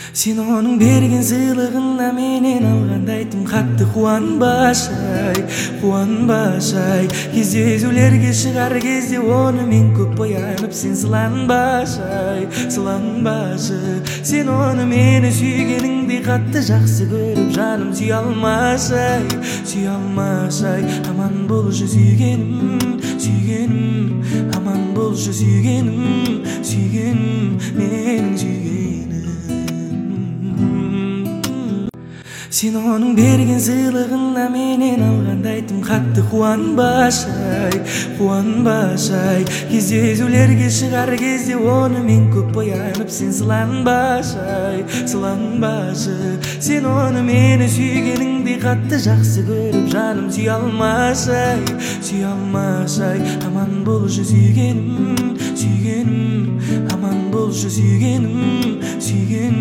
Sen onun bergen sığlığına menen alganda aytım katты Кубанбашай, Кубанбашай. Кездесүүлерге чыгар кезде оны мен көп боянып, сен сыланбашай, сыланбашы. Сен оны мени сүйгениңди катты жакшы көрүп, жаным сүйө алмашай, сүйө алмашай. Аман болушу сүйгеним, сүйгеним, аман болушу сүйгеним, сүйгеним, менин сүйгеним. Sen onun bergen sığlığına menen alganda aytım katты Кубанбашай, Кубанбашай. Кездесүүлерге чыгар кезде оны мен көп боянып, сен сыланбашай, сыланбашы. Сен оны мени сүйгениңди катты жакшы көрүп, жаным сүйө алмашай, сүйө алмашай. Аман болушу сүйгеним, сүйгеним, аман болушу сүйгеним, сүйгеним.